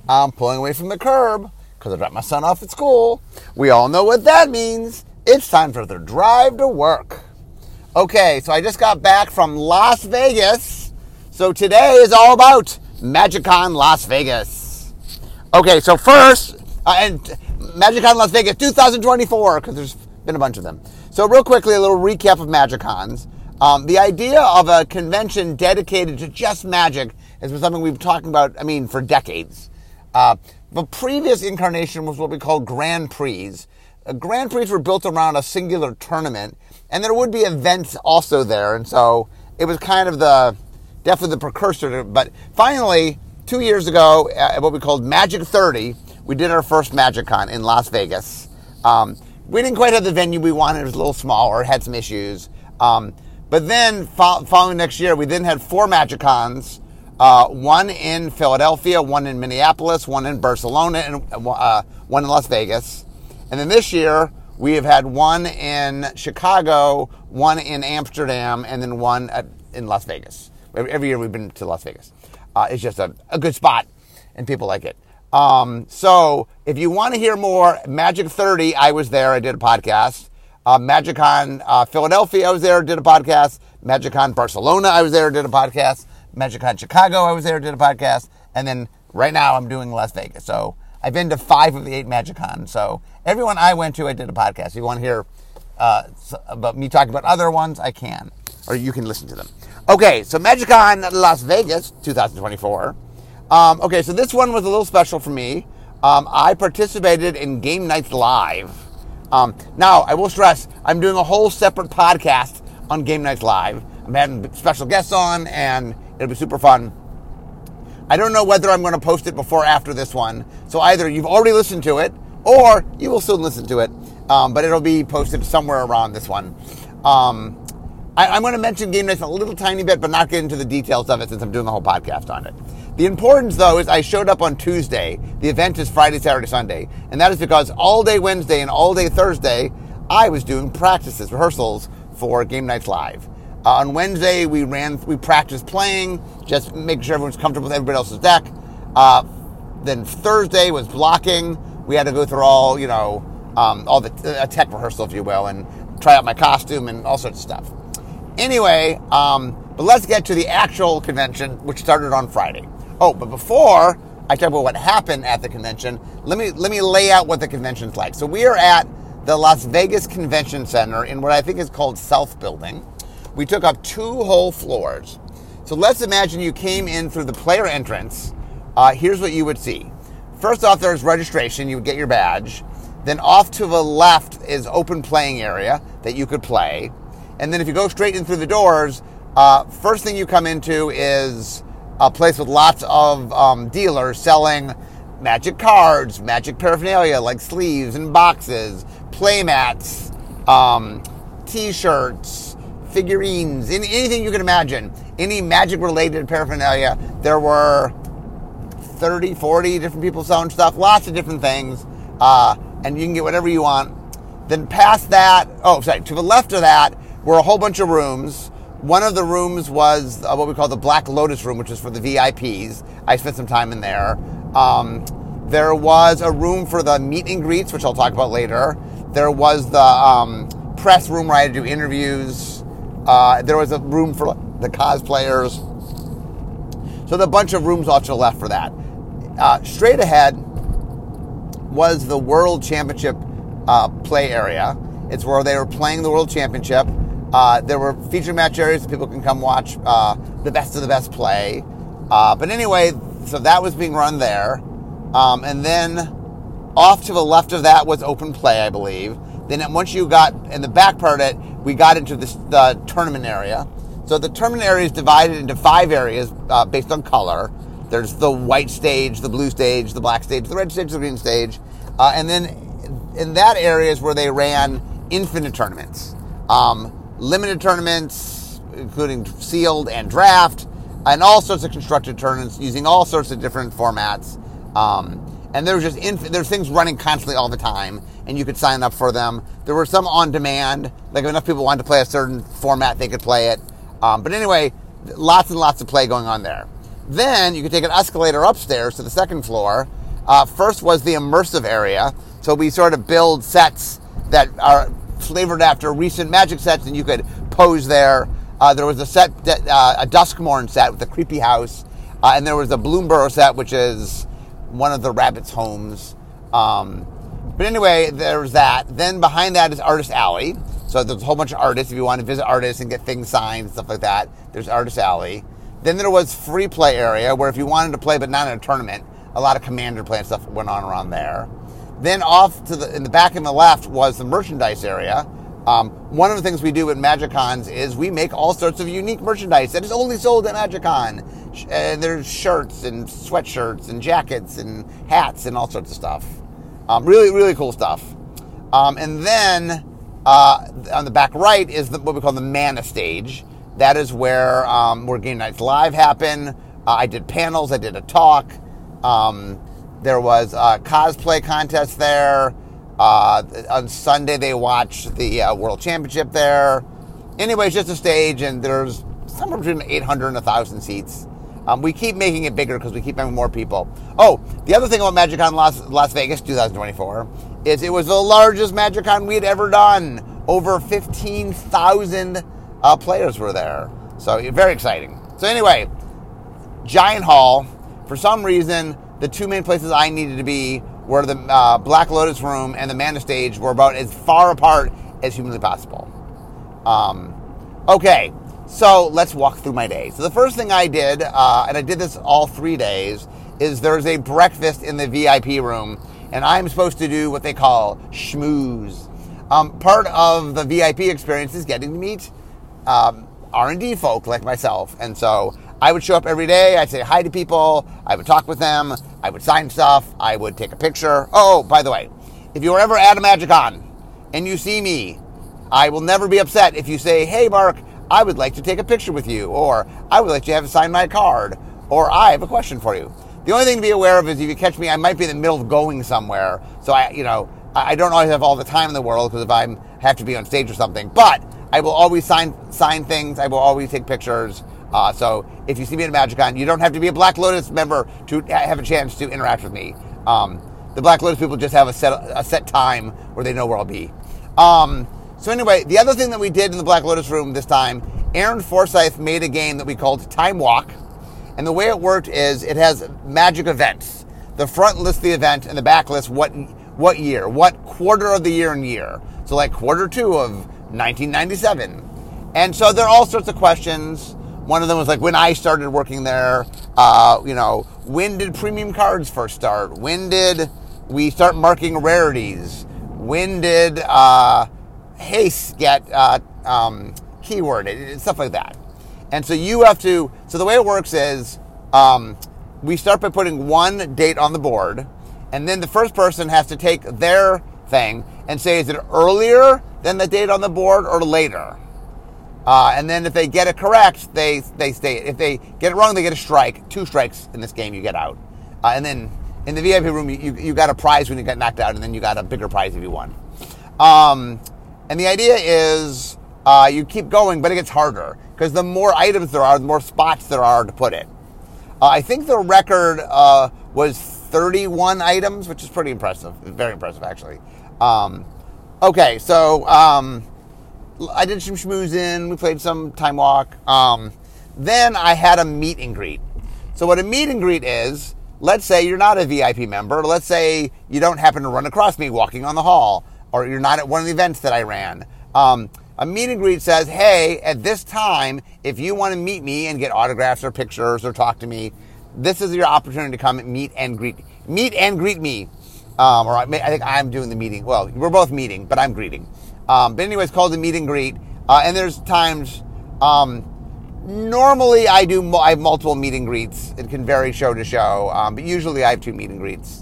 I'm pulling away from the curb because I dropped my son off at school. We all know what that means. It's time for the drive to work. Okay, so I just got back from Las Vegas. So today is all about MagicCon Las Vegas. Okay, so first, and MagicCon Las Vegas 2024, because there's been a bunch of them. So real quickly, a little recap of MagicCons. The idea of a convention dedicated to just magic has been something we've been talking about, for decades. The previous incarnation was what we call Grand Prix. Grand Prix were built around a singular tournament, and there would be events also there, and so it was kind of definitely the precursor to it. But finally, 2 years ago, at what we called Magic 30, we did our first MagicCon in Las Vegas. We didn't quite have the venue we wanted. It was a little smaller, had some issues. But then, following next year, we then had 4 MagicCons, one in Philadelphia, one in Minneapolis, one in Barcelona, and one in Las Vegas. And then this year, we have had one in Chicago, one in Amsterdam, and then one in Las Vegas. Every year we've been to Las Vegas. It's just a good spot, and people like it. So if you want to hear more, Magic 30, I was there, I did a podcast. MagicCon Philadelphia, I was there, did a podcast. MagicCon Barcelona, I was there, did a podcast. MagicCon Chicago, I was there, did a podcast. And then right now I'm doing Las Vegas. So I've been to 5 of the 8 MagicCons. So everyone I went to, I did a podcast. If you want to hear about me talking about other ones, I can. Or you can listen to them. Okay, so MagicCon Las Vegas 2024. Okay, so this one was a little special for me. I participated in Game Nights Live. Now, I will stress, I'm doing a whole separate podcast on Game Nights Live. I'm having special guests on, and it'll be super fun. I don't know whether I'm going to post it before or after this one. So either you've already listened to it, or you will soon listen to it. But it'll be posted somewhere around this one. I'm going to mention Game Nights a little tiny bit, but not get into the details of it since I'm doing the whole podcast on it. The importance, though, is I showed up on Tuesday. The event is Friday, Saturday, Sunday. And that is because all day Wednesday and all day Thursday, I was doing rehearsals for Game Nights Live. On Wednesday, we practiced playing, just making sure everyone's comfortable with everybody else's deck. Then Thursday was blocking. We had to go through all the tech rehearsal, if you will, and try out my costume and all sorts of stuff. Anyway, but let's get to the actual convention, which started on Friday. Oh, but before I talk about what happened at the convention, let me lay out what the convention's like. So we are at the Las Vegas Convention Center in what I think is called South Building. We took up 2 whole floors. So let's imagine you came in through the player entrance. Here's what you would see. First off, there's registration. You would get your badge. Then off to the left is open playing area that you could play. And then if you go straight in through the doors, first thing you come into is a place with lots of dealers selling magic cards, magic paraphernalia like sleeves and boxes, play mats, t-shirts, figurines, anything you can imagine. Any magic-related paraphernalia. There were 30, 40 different people selling stuff, lots of different things, and you can get whatever you want. Then past that, to the left of that were a whole bunch of rooms. One of the rooms was what we call the Black Lotus room, which is for the VIPs. I spent some time in there. There was a room for the meet and greets, which I'll talk about later. There was the press room where I had to do interviews. There was a room for the cosplayers. So there are a bunch of rooms off to the left for that. Straight ahead was the World Championship play area. It's where they were playing the World Championship. There were feature match areas so people can come watch the best of the best play. But anyway, so that was being run there. And then off to the left of that was open play, I believe. Then once you got in the back part of it, we got into the tournament area. So the tournament area is divided into 5 areas based on color. There's the white stage, the blue stage, the black stage, the red stage, the green stage. And then in that area is where they ran infinite tournaments. Limited tournaments, including sealed and draft, and all sorts of constructed tournaments using all sorts of different formats. And there was just there's things running constantly all the time, and you could sign up for them. There were some on demand, like if enough people wanted to play a certain format, they could play it. But anyway, lots and lots of play going on there. Then you could take an escalator upstairs to the second floor, First was the immersive area. So we sort of build sets that are flavored after recent Magic sets, and you could pose there. There was a set, a Duskmorn set with a creepy house, and there was a Bloomburrow set, which is one of the rabbits' homes. But anyway, there's that. Then behind that is Artist Alley. So there's a whole bunch of artists. If you want to visit artists and get things signed and stuff like that, there's Artist Alley. Then there was free play area, where if you wanted to play but not in a tournament, a lot of Commander play and stuff went on around there. Then off to in the back and the left was the merchandise area. One of the things we do at MagicCons is we make all sorts of unique merchandise that is only sold at MagicCon. And there's shirts and sweatshirts and jackets and hats and all sorts of stuff. Really, really cool stuff. And then on the back right is what we call the Mana stage. That is where Game Nights Live happen. I did panels. I did a talk. There was a cosplay contest there. On Sunday, they watched the World Championship there. Anyway, it's just a stage, and there's somewhere between 800 and 1,000 seats. We keep making it bigger because we keep having more people. Oh, the other thing about MagicCon Las Vegas 2024 is it was the largest MagicCon we had ever done. Over 15,000 players were there. So very exciting. So anyway, giant hall. For some reason, the two main places I needed to be were the Black Lotus room and the Mana stage were about as far apart as humanly possible. Okay, so let's walk through my day. So the first thing I did, and I did this all 3 days, is there's a breakfast in the VIP room, and I'm supposed to do what they call schmooze. Part of the VIP experience is getting to meet R&D folk like myself, and so I would show up every day, I'd say hi to people, I would talk with them, I would sign stuff, I would take a picture. Oh, by the way, if you were ever at a MagicCon and you see me, I will never be upset if you say, hey Mark, I would like to take a picture with you, or I would like you to have sign my card, or I have a question for you. The only thing to be aware of is if you catch me, I might be in the middle of going somewhere, so I don't always have all the time in the world, because if I have to be on stage or something, but I will always sign things, I will always take pictures. So if you see me at MagicCon, you don't have to be a Black Lotus member to have a chance to interact with me. The Black Lotus people just have a set time where they know where I'll be. So anyway, the other thing that we did in the Black Lotus room this time, Aaron Forsyth made a game that we called Time Walk. And the way it worked is it has Magic events. The front lists the event and the back lists what year, what quarter of the year and year. So like quarter 2 of 1997. And so there are all sorts of questions. One of them was like when I started working there, when did premium cards first start? When did we start marking rarities? When did haste get keyworded? Stuff like that. And so you have to, so the way it works is we start by putting one date on the board, and then the first person has to take their thing and say, is it earlier than the date on the board or later? And then if they get it correct, they stay. If they get it wrong, they get a strike. 2 strikes in this game, you get out. And then in the VIP room, you got a prize when you got knocked out, and then you got a bigger prize if you won. And the idea is you keep going, but it gets harder, because the more items there are, the more spots there are to put it. I think the record was 31 items, which is pretty impressive. Very impressive, actually. Okay, so I did some schmoozing. We played some Time Walk. Then I had a meet and greet. So what a meet and greet is, let's say you're not a VIP member. Let's say you don't happen to run across me walking on the hall, or you're not at one of the events that I ran. A meet and greet says, hey, at this time, if you want to meet me and get autographs or pictures or talk to me, this is your opportunity to come and meet and greet me. Or I think I'm doing the meeting. Well, we're both meeting, but I'm greeting. But anyway, it's called the meet and greet. And there's times, normally I have multiple meet and greets. It can vary show to show, but usually I have 2 meet and greets.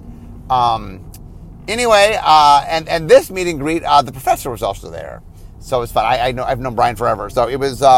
Anyway, and this meet and greet, the professor was also there. So it's fun. I've known Brian forever. So it was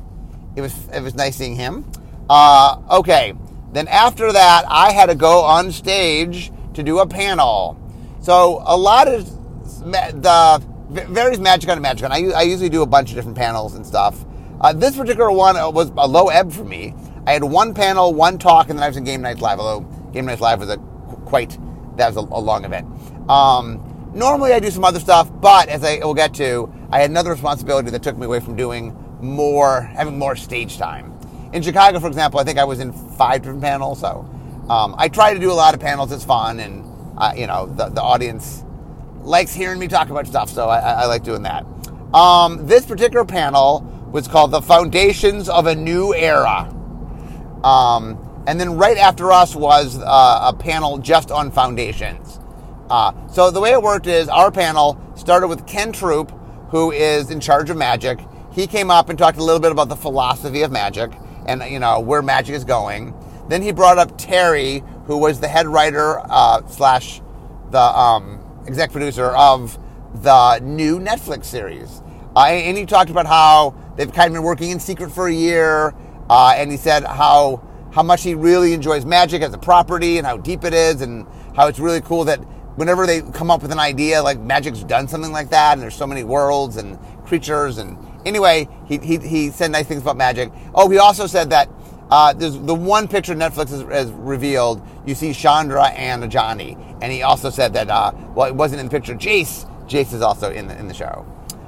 nice seeing him. Okay. Then after that, I had to go on stage to do a panel. So a lot of the varies MagicCon to MagicCon. I usually do a bunch of different panels and stuff. This particular one was a low ebb for me. I had one panel, one talk, and then I was in Game Nights Live. Although Game Nights Live was a quite that was a long event. Normally I do some other stuff, but as I will get to, I had another responsibility that took me away from having more stage time. In Chicago, for example, I think I was in 5 different panels, so I try to do a lot of panels. It's fun, and the audience likes hearing me talk about stuff, so I like doing that. This particular panel was called The Foundations of a New Era. And then right after us was a panel just on foundations. So the way it worked is our panel started with Ken Troop, who is in charge of magic. He came up and talked a little bit about the philosophy of magic and, where magic is going. Then he brought up Terry, who was the head writer slash the exec producer of the new Netflix series. And he talked about how they've kind of been working in secret for a year. And he said how much he really enjoys magic as a property and how deep it is, and how it's really cool that whenever they come up with an idea, like magic's done something like that, and there's so many worlds and creatures. And anyway, he said nice things about magic. Oh, he also said that there's the one picture Netflix has revealed, you see Chandra and Johnny. And he also said that, it wasn't in the picture. Jace is also in the show.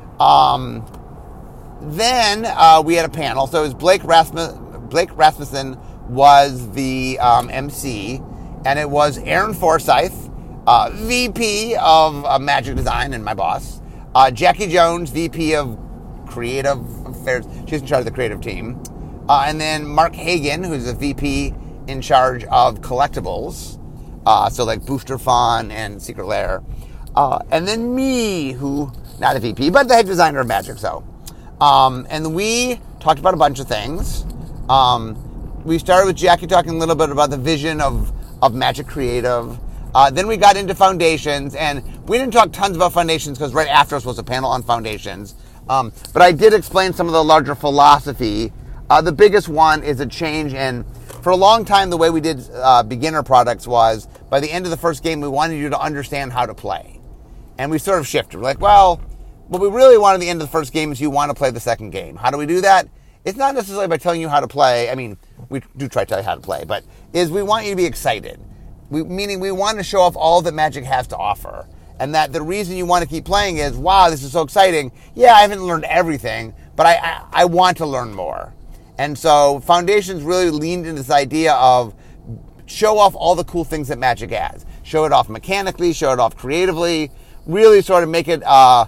Then we had a panel. So it was Blake Rasmussen was the MC, and it was Aaron Forsyth, VP of Magic Design and my boss, Jackie Jones, VP of Creative Affairs. She's in charge of the creative team. And then Mark Hagan, who's a VP in charge of collectibles, so like Booster Fun and Secret Lair. And then me, who, not a VP, but the head designer of Magic, so. And we talked about a bunch of things. We started with Jackie talking a little bit about the vision of Magic Creative. Then we got into foundations, and we didn't talk tons about foundations because right after us was a panel on foundations. But I did explain some of the larger philosophy. The biggest one is a change in, for a long time, the way we did beginner products was, by the end of the first game, we wanted you to understand how to play. And we sort of shifted. We're like, well, what we really want at the end of the first game is you want to play the second game. How do we do that? It's not necessarily by telling you how to play. I mean, we do try to tell you how to play, but is we want you to be excited. Meaning we want to show off all that Magic has to offer. And that the reason you want to keep playing is, wow, this is so exciting. Yeah, I haven't learned everything, but I want to learn more. And so Foundations really leaned into this idea of show off all the cool things that Magic has. Show it off mechanically, show it off creatively, really sort of make it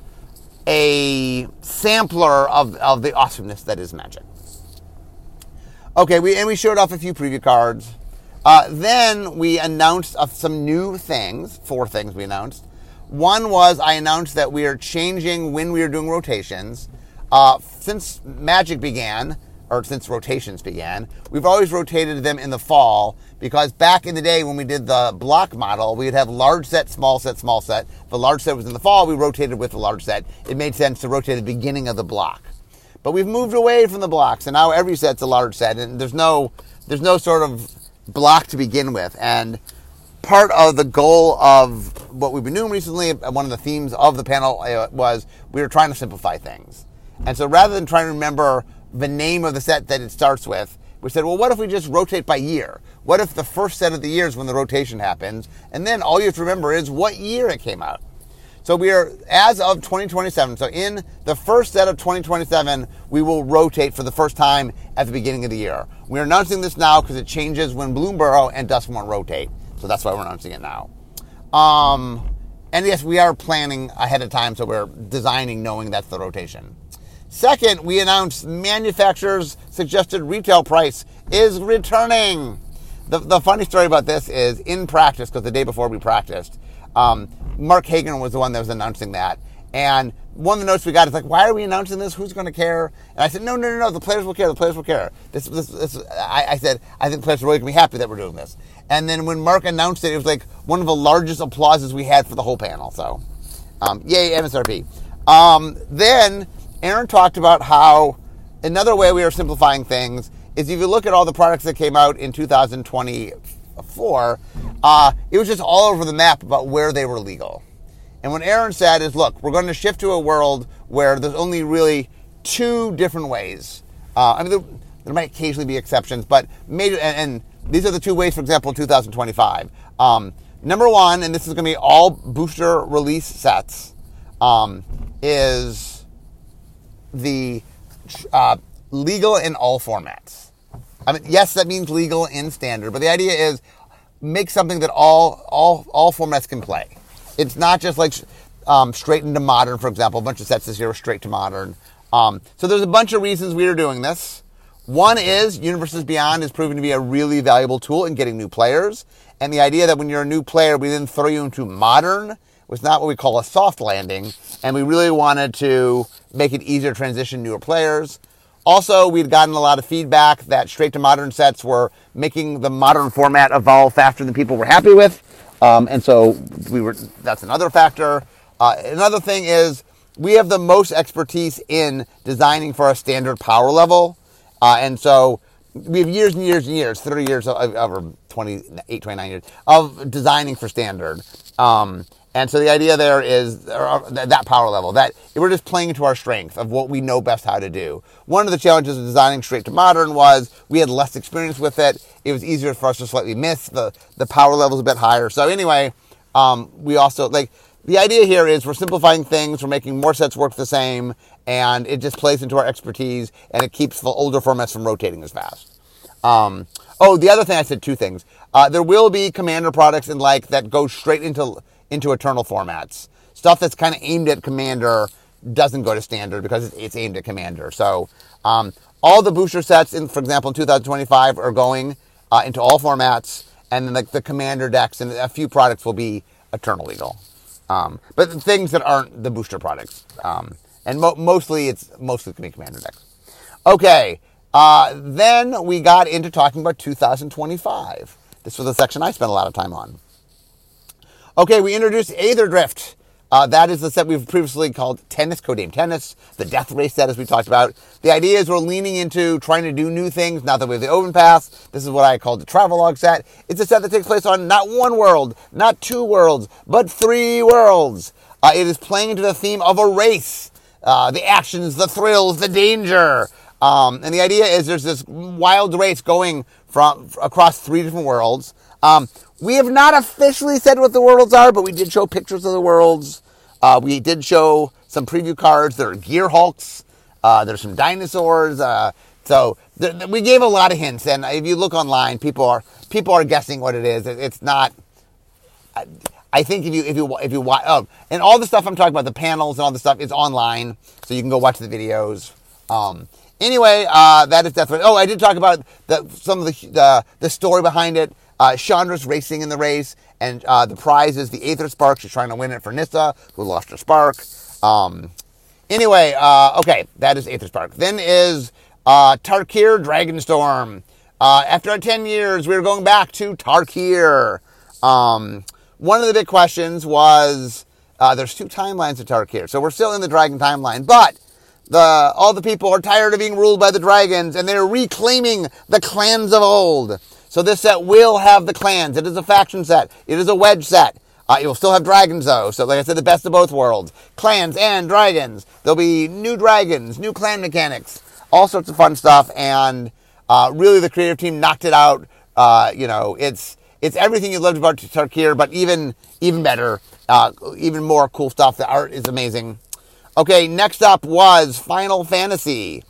a sampler of the awesomeness that is Magic. Okay, we showed off a few preview cards. Then we announced some new things, 4 things we announced. One was I announced that we are changing when we are doing rotations. Since Magic began, or since rotations began, we've always rotated them in the fall, because back in the day when we did the block model, we would have large set, small set, small set. If the large set was in the fall, we rotated with the large set. It made sense to rotate at the beginning of the block. But we've moved away from the blocks, and now every set's a large set, and there's no sort of block to begin with. And part of the goal of what we've been doing recently, one of the themes of the panel was we were trying to simplify things. And so rather than trying to remember the name of the set that it starts with, we said, well, what if we just rotate by year? What if the first set of the year is when the rotation happens, and then all you have to remember is what year it came out? So we are, as of 2027, so in the first set of 2027, we will rotate for the first time at the beginning of the year. We're announcing this now because it changes when Bloomburrow and Duskmourn rotate. So that's why we're announcing it now. And yes, we are planning ahead of time, so we're designing knowing that's the rotation. Second, we announced manufacturer's suggested retail price is returning. The funny story about this is in practice, because the day before we practiced, Mark Hagan was the one that was announcing that. And one of the notes we got is like, why are we announcing this? Who's going to care? And I said, no, the players will care. The players will care. I said, I think the players are really going to be happy that we're doing this. And then when Mark announced it was like one of the largest applauses we had for the whole panel. So, yay, MSRP. Then Aaron talked about how another way we are simplifying things is if you look at all the products that came out in 2024, it was just all over the map about where they were legal. And what Aaron said is, look, we're going to shift to a world where there's only really 2 different ways. There might occasionally be exceptions, but major, and these are the 2 ways, for example, in 2025. Number one, and this is going to be all booster release sets, is the legal in all formats. I mean, yes, that means legal in standard, but the idea is make something that all formats can play. It's not just like straight into modern, for example. A bunch of sets this year are straight to modern. So there's a bunch of reasons we are doing this. One is Universes Beyond is proven to be a really valuable tool in getting new players. And the idea that when you're a new player, we then throw you into modern was not what we call a soft landing. And we really wanted to make it easier to transition newer players. Also, we'd gotten a lot of feedback that straight to modern sets were making the modern format evolve faster than people were happy with. And so that's another factor. Another thing is we have the most expertise in designing for a standard power level. And so we have years and years and years, 30 years or 28, 29 years of designing for standard. And so the idea there is that power level, that we're just playing to our strength of what we know best how to do. One of the challenges of designing straight to modern was we had less experience with it. It was easier for us to slightly miss. The power level is a bit higher. So anyway, we also, the idea here is we're simplifying things, we're making more sets work the same, and it just plays into our expertise, and it keeps the older formats from rotating as fast. The other thing, I said two things. There will be Commander products that go straight into Eternal formats. Stuff that's kind of aimed at Commander doesn't go to Standard because it's aimed at Commander. So all the booster sets, for example, in 2025 are going into all formats, and then the Commander decks and a few products will be Eternal legal. But the things that aren't the booster products. And mostly it's going to be Commander decks. Okay, then we got into talking about 2025. This was a section I spent a lot of time on. Okay, we introduced Aether Drift. That is the set we've previously called Tennis, Codename Tennis, the Death Race set as we talked about. The idea is we're leaning into trying to do new things now that we have the Open Pass. This is what I call the Travelogue set. It's a set that takes place on not one world, not two worlds, but 3 worlds. It is playing into the theme of a race. The actions, the thrills, the danger. And the idea is there's this wild race going across 3 different worlds. We have not officially said what the worlds are, but we did show pictures of the worlds. We did show some preview cards. There are Gear Hulks. There's some dinosaurs. So we gave a lot of hints. And if you look online, people are guessing what it is. It's not. I think if you watch, and all the stuff I'm talking about, the panels and all the stuff, is online, so you can go watch the videos. Anyway, that is Death Race. I did talk about some of the story behind it. Chandra's racing in the race, and the prize is the Aether Spark. She's trying to win it for Nissa, who lost her spark. Anyway, okay, that is Aether Spark. Then is Tarkir Dragonstorm. After 10 years, we're going back to Tarkir. One of the big questions was, there's 2 timelines of Tarkir. So we're still in the dragon timeline, but all the people are tired of being ruled by the dragons, and they're reclaiming the clans of old. So this set will have the clans. It is a faction set. It is a wedge set. It will still have dragons, though. So like I said, the best of both worlds. Clans and dragons. There'll be new dragons, new clan mechanics, all sorts of fun stuff. And really, the creative team knocked it out. It's everything you loved about Tarkir, but even better, even more cool stuff. The art is amazing. Okay, next up was Final Fantasy.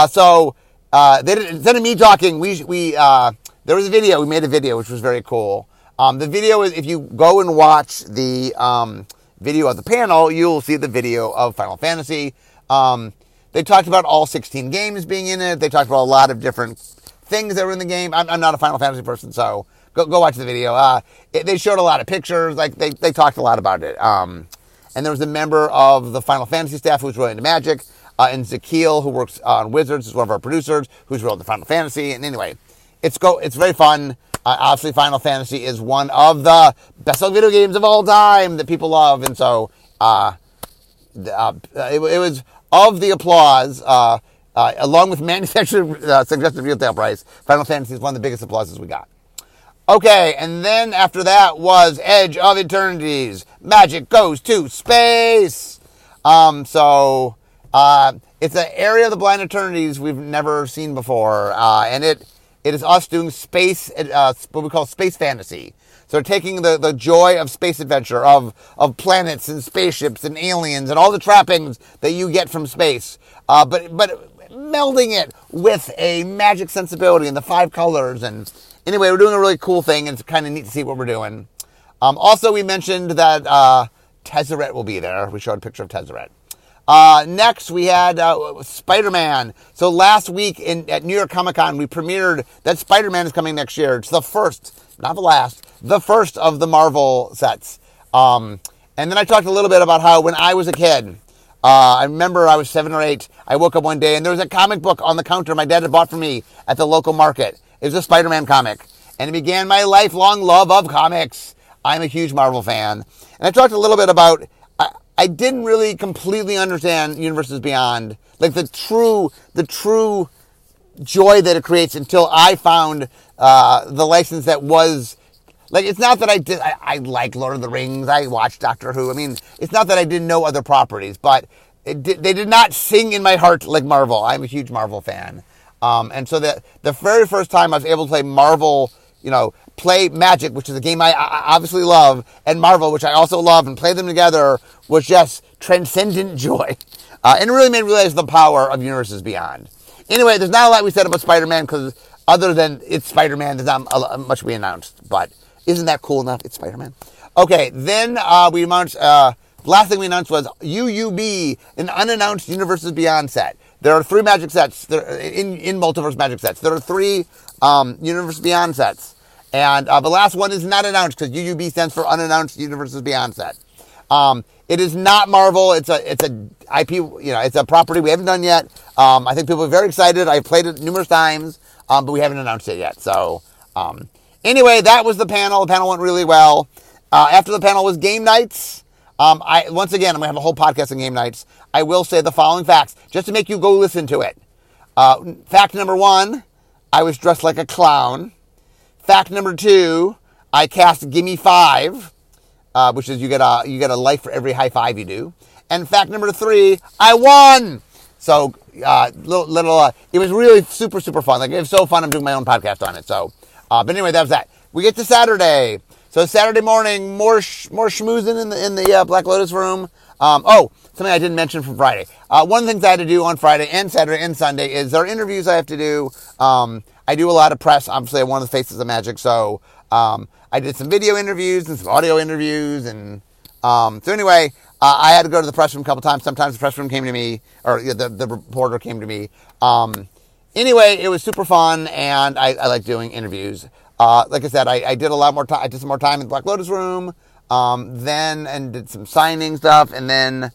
Instead of me talking, there was a video. We made a video, which was very cool. The video is, if you go and watch the video of the panel, you'll see the video of Final Fantasy. They talked about all 16 games being in it. They talked about a lot of different things that were in the game. I'm not a Final Fantasy person, so go watch the video. They showed a lot of pictures. They talked a lot about it. And there was a member of the Final Fantasy staff who's really into Magic, and Zakil, who works on Wizards, is one of our producers, who's wrote the Final Fantasy. And anyway, it's very fun. Obviously, Final Fantasy is one of the best-selling video games of all time that people love, and so it was of the applause, along with manufacturer suggested retail price. Final Fantasy is one of the biggest applauses we got. Okay, and then after that was Edge of Eternities. Magic goes to space. It's an area of the Blind Eternities we've never seen before, and it is us doing space, what we call space fantasy. So they're taking the joy of space adventure, of planets and spaceships and aliens and all the trappings that you get from space, but melding it with a magic sensibility and the 5 colors. And anyway, we're doing a really cool thing, and it's kind of neat to see what we're doing. Also, we mentioned that Tezzeret will be there. We showed a picture of Tezzeret. Next, we had Spider-Man. So last week at New York Comic Con, we premiered that Spider-Man is coming next year. It's the first, not the last, the first of the Marvel sets. And then I talked a little bit about how when I was a kid, I remember I was 7 or 8. I woke up one day and there was a comic book on the counter my dad had bought for me at the local market. It was a Spider-Man comic. And it began my lifelong love of comics. I'm a huge Marvel fan. And I talked a little bit about, I didn't really completely understand Universes Beyond, like the true joy that it creates until I found the license that was, like, it's not that I like Lord of the Rings, I watched Doctor Who. I mean, it's not that I didn't know other properties, but they did not sing in my heart like Marvel. I'm a huge Marvel fan. And so the very first time I was able to play Marvel, play Magic, which is a game I obviously love, and Marvel, which I also love, and play them together was just transcendent joy. And it really made me realize the power of Universes Beyond. Anyway, there's not a lot we said about Spider-Man, because other than it's Spider-Man, there's not much we announced. But isn't that cool enough? It's Spider-Man. Okay, then we announced, last thing we announced was UUB, an unannounced Universes Beyond set. There are 3 Magic sets in Multiverse Magic sets. There are 3 Universes Beyond sets. And the last one is not announced because UUB stands for Unannounced Universes Beyond set. It is not Marvel. It's a IP. It's a property we haven't done yet. I think people are very excited. I've played it numerous times, but we haven't announced it yet. So anyway, that was the panel. The panel went really well. After the panel was game nights. Once again, I'm gonna have a whole podcast on game nights. I will say the following facts just to make you go listen to it. Fact number 1, I was dressed like a clown. Fact number 2, I cast Gimme 5, which is you get a life for every high five you do. And fact number 3, I won. So it was really super, super fun. Like, it was so fun. I'm doing my own podcast on it. So, but anyway, that was that. We get to Saturday. So Saturday morning, more schmoozing in the Black Lotus room. Something I didn't mention from Friday. One of the things I had to do on Friday and Saturday and Sunday is there are interviews I have to do. I do a lot of press. Obviously, I'm one of the faces of Magic. So I did some video interviews and some audio interviews. And so anyway, I had to go to the press room a couple times. Sometimes the press room came to me, or the reporter came to me. Anyway, it was super fun, and I like doing interviews. Like I said, I did a lot more time. I did some more time in the Black Lotus room, and did some signing stuff, and then,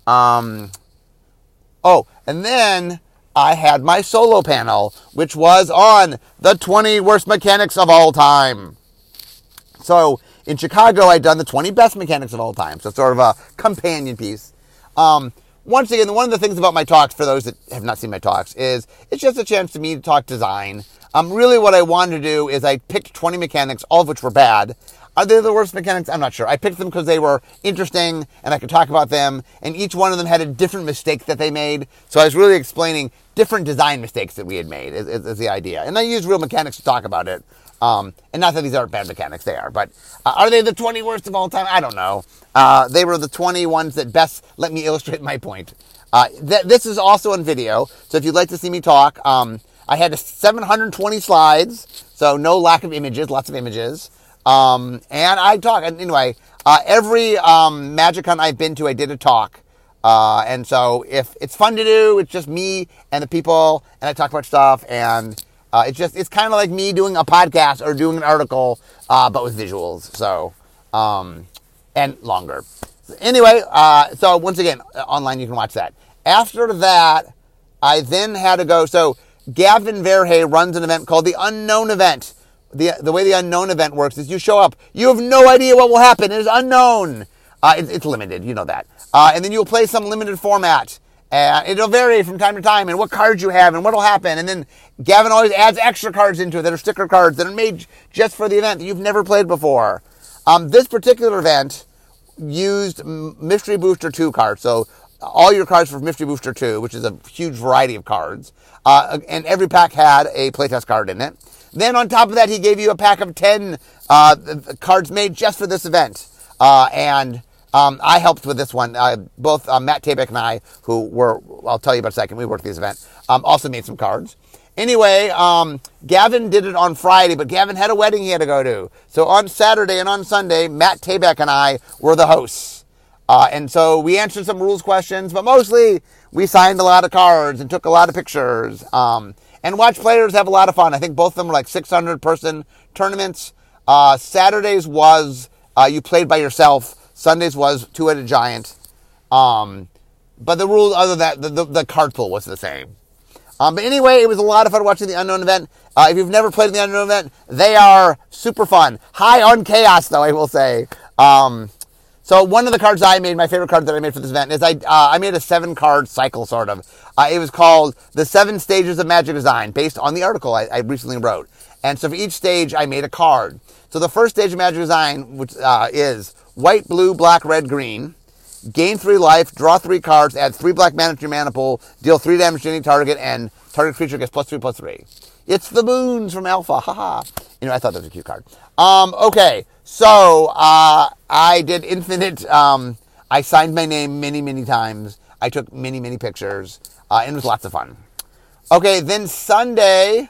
and then I had my solo panel, which was on the 20 worst mechanics of all time. So in Chicago, I'd done the 20 best mechanics of all time. So it's sort of a companion piece. Once again, one of the things about my talks, for those that have not seen my talks, is it's just a chance to me to talk design. Really what I wanted to do is I picked 20 mechanics, all of which were bad. Are they the worst mechanics? I'm not sure. I picked them because they were interesting and I could talk about them, and each one of them had a different mistake that they made. So I was really explaining different design mistakes that we had made is the idea. And I used real mechanics to talk about it. And not that these aren't bad mechanics, they are. But are they the 20 worst of all time? I don't know. They were the 20 ones that best let me illustrate my point. This is also on video, so if you'd like to see me talk, I had 720 slides, so no lack of images, lots of images. And I talk. And anyway, every MagicCon I've been to, I did a talk. And so if it's fun to do, it's just me and the people, and I talk about stuff, and it's kind of like me doing a podcast or doing an article, but with visuals. So, and longer. Anyway, so once again, online you can watch that. After that, I then had to go. So Gavin Verhey runs an event called the Unknown Event. The way the Unknown Event works is you show up. You have no idea what will happen. It is unknown. It's limited. You know that. And then you'll play some limited format. And it'll vary from time to time and what cards you have and what will happen. And then Gavin always adds extra cards into it that are sticker cards that are made just for the event that you've never played before. This particular event used Mystery Booster 2 cards. So all your cards for Mystery Booster 2, which is a huge variety of cards. And every pack had a playtest card in it. Then on top of that, he gave you a pack of 10 cards made just for this event. And I helped with this one. Both Matt Tabak and I, I'll tell you about in a second, we worked this event, also made some cards. Anyway, Gavin did it on Friday, but Gavin had a wedding he had to go to. So on Saturday and on Sunday, Matt Tabak and I were the hosts. And so we answered some rules questions, but mostly we signed a lot of cards and took a lot of pictures. And watched players have a lot of fun. I think both of them were like 600-person tournaments. Saturdays was you played by yourself. Sundays was two-headed giant. But the rules, other than that, the card pool was the same. But anyway, it was a lot of fun watching the Unknown event. If you've never played in the Unknown event, they are super fun. High on chaos, though, I will say. So one of the cards I made, my favorite card that I made for this event, is I made a 7-card cycle, sort of. It was called The 7 Stages of Magic Design, based on the article I recently wrote. And so for each stage, I made a card. So the first stage of Magic Design, which is white, blue, black, red, green. Gain 3 life, draw 3 cards, add 3 black mana to your mana pool, deal 3 damage to any target, and target creature gets +3/+3. It's the moons from Alpha, haha. I thought that was a cute card. Okay, so I did infinite, I signed my name many, many times. I took many, many pictures, and it was lots of fun. Okay, then Sunday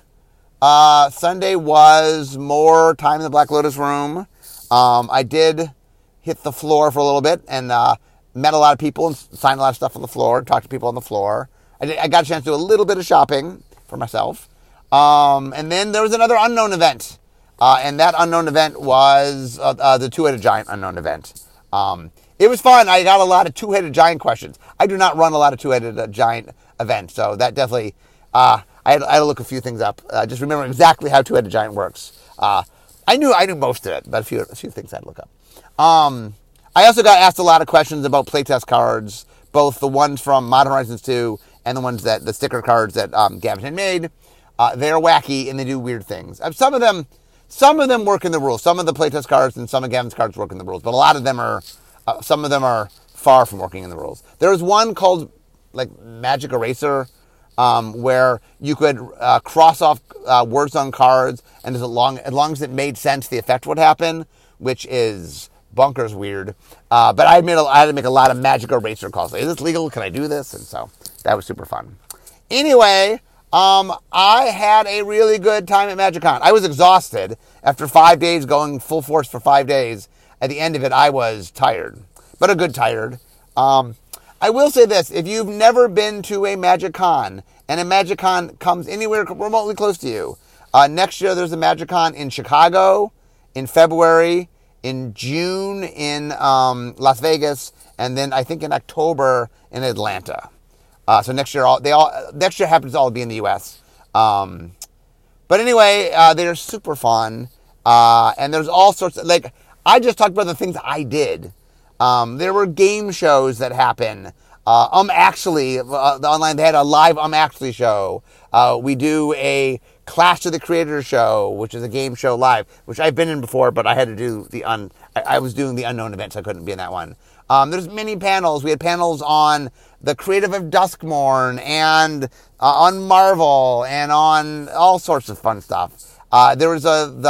was more time in the Black Lotus room. I did hit the floor for a little bit, and met a lot of people and signed a lot of stuff on the floor, talked to people on the floor. I got a chance to do a little bit of shopping for myself. And then there was another Unknown event. And that Unknown event was the Two-Headed Giant Unknown event. It was fun. I got a lot of Two-Headed Giant questions. I do not run a lot of Two-Headed Giant events, so that definitely, I had to look a few things up. Just remember exactly how Two-Headed Giant works. I knew most of it, but a few things I had to look up. I also got asked a lot of questions about playtest cards, both the ones from Modern Horizons 2 and the ones the sticker cards that Gavin had made. They're wacky and they do weird things. Some of them work in the rules. Some of the playtest cards and some of Gavin's cards work in the rules, but a lot of them are, some of them are far from working in the rules. There was one called like Magic Eraser, where you could cross off words on cards, and as long as it made sense, the effect would happen, which is bonkers weird. But I had to make a lot of Magic Eraser calls. Like, is this legal? Can I do this? And so that was super fun. Anyway, I had a really good time at MagicCon. I was exhausted after 5 days, going full force for 5 days. At the end of it, I was tired, but a good tired. I will say this: if you've never been to a MagicCon, and a MagicCon comes anywhere remotely close to you, next year there's a MagicCon in Chicago in February, in June in Las Vegas, and then I think in October in Atlanta. So next year happens to all be in the U.S. But anyway, they're super fun, and there's all sorts of, like, I just talked about the things I did. There were game shows that happen. Actually, the online, they had a live Actually show. We do a Clash of the Creators show, which is a game show live, which I've been in before, but I had to do I was doing the Unknown event, so I couldn't be in that one. There's many panels. We had panels on the creative of Duskmourn and on Marvel and on all sorts of fun stuff. There was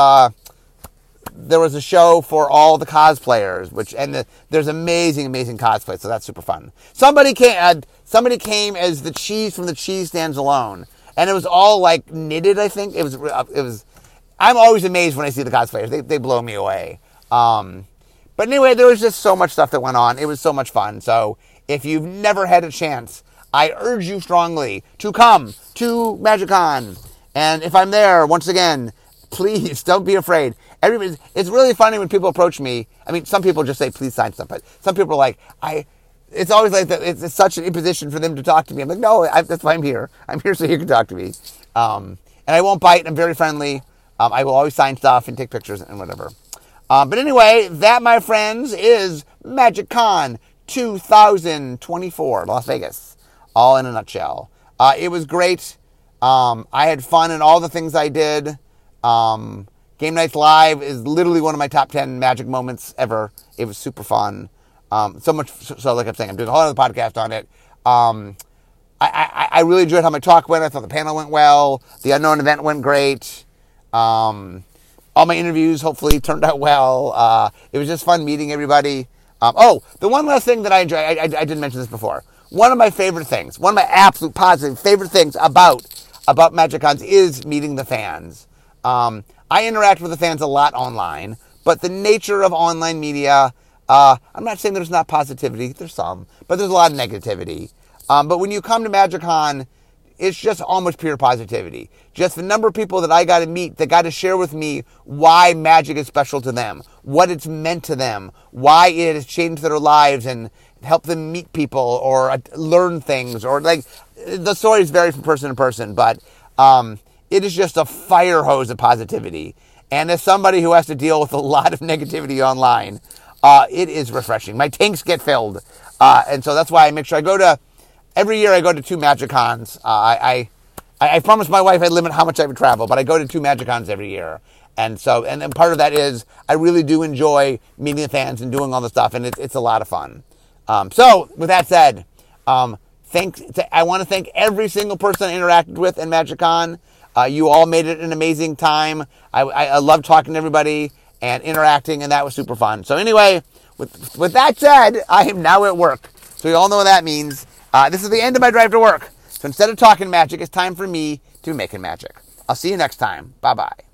a show for all the cosplayers, there's amazing cosplay, so that's super fun. Somebody came as the cheese from the Cheese Stands Alone, and it was all like knitted. I think it was. I'm always amazed when I see the cosplayers. They blow me away. But anyway, there was just so much stuff that went on. It was so much fun. So if you've never had a chance, I urge you strongly to come to MagicCon. And if I'm there, once again, please don't be afraid. It's really funny when people approach me. I mean, some people just say, please sign stuff, but some people are like, it's always like that. It's such an imposition for them to talk to me. I'm like, no, that's why I'm here. I'm here so you can talk to me. And I won't bite. I'm very friendly. I will always sign stuff and take pictures and whatever. But anyway, that, my friends, is MagicCon 2024, Las Vegas, all in a nutshell. It was great. I had fun in all the things I did. Game Nights Live is literally one of my top 10 Magic moments ever. It was super fun. So much so, like I'm saying, I'm doing a whole other podcast on it. I really enjoyed how my talk went. I thought the panel went well. The Unknown event went great. All my interviews hopefully turned out well. It was just fun meeting everybody. The one last thing that I enjoy, I didn't mention this before. One of my favorite things, one of my absolute positive favorite things about MagicCons is meeting the fans. I interact with the fans a lot online, but the nature of online media, I'm not saying there's not positivity, there's some, but there's a lot of negativity. But when you come to MagicCon, it's just almost pure positivity. Just the number of people that I got to meet that got to share with me why magic is special to them, what it's meant to them, why it has changed their lives and helped them meet people or learn things, or like the stories vary from person to person, but it is just a fire hose of positivity. And as somebody who has to deal with a lot of negativity online, it is refreshing. My tanks get filled, and so that's why I make sure I go to. Every year I go to 2 MagicCons. I promised my wife I'd limit how much I would travel, but I go to 2 MagicCons every year. And so, and part of that is I really do enjoy meeting the fans and doing all the stuff, and it's a lot of fun. So with that said, I want to thank every single person I interacted with in MagicCon. You all made it an amazing time. I love talking to everybody and interacting, and that was super fun. So anyway, with that said, I am now at work. So you all know what that means. This is the end of my drive to work. So instead of talking magic, it's time for me to be making magic. I'll see you next time. Bye-bye.